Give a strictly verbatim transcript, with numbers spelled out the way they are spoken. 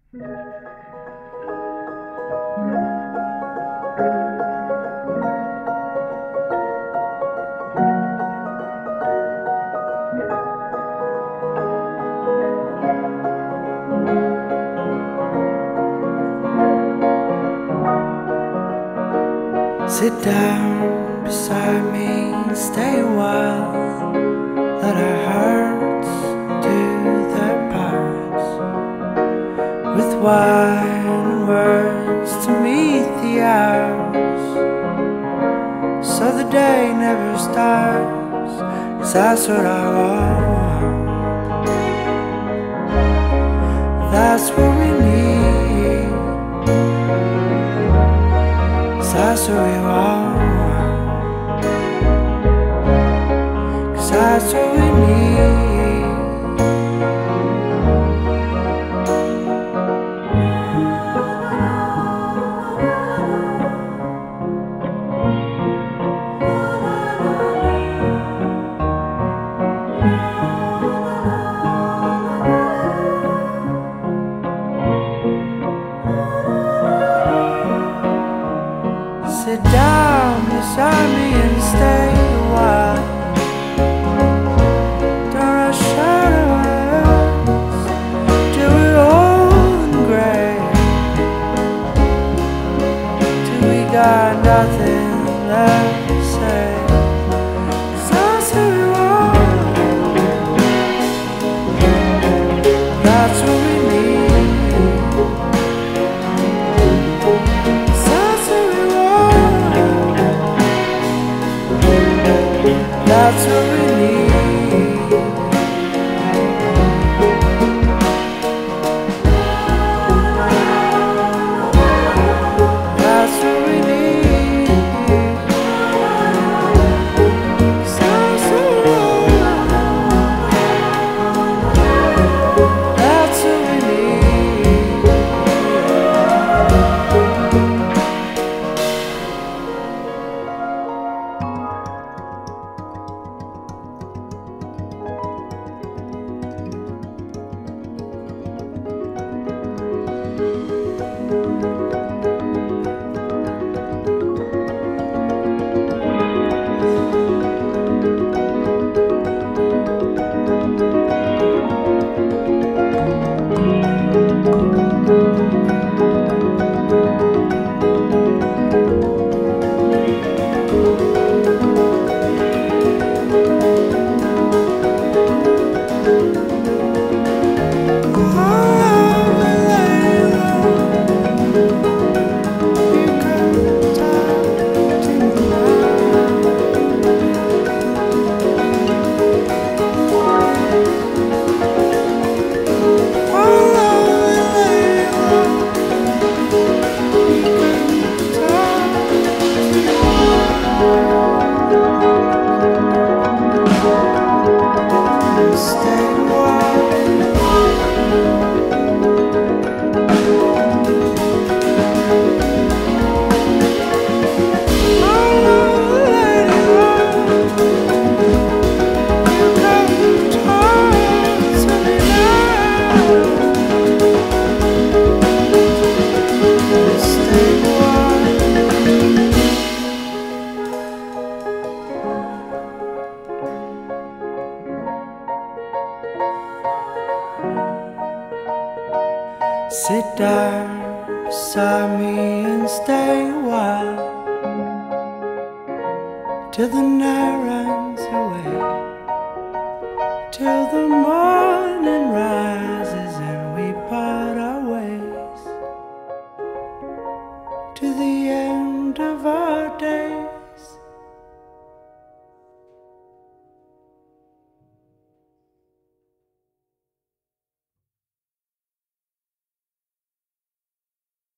Sit down beside me and stay a while. Let our hearts do their parts, with wine and words to meet the hours, so the day never starts, 'cause that's what I want. That's what we need, 'cause that's what we want. 'Cause that's what we need. Sit down beside me and stay a while. Don't rush out of us till we're old and gray, till we got nothing left to say. 'Cause that's what we want. That's what we need. That's what we need. That's what we need. That's what we need. That's what we need. Sit down beside me and stay a while, till the night runs away, till the morning.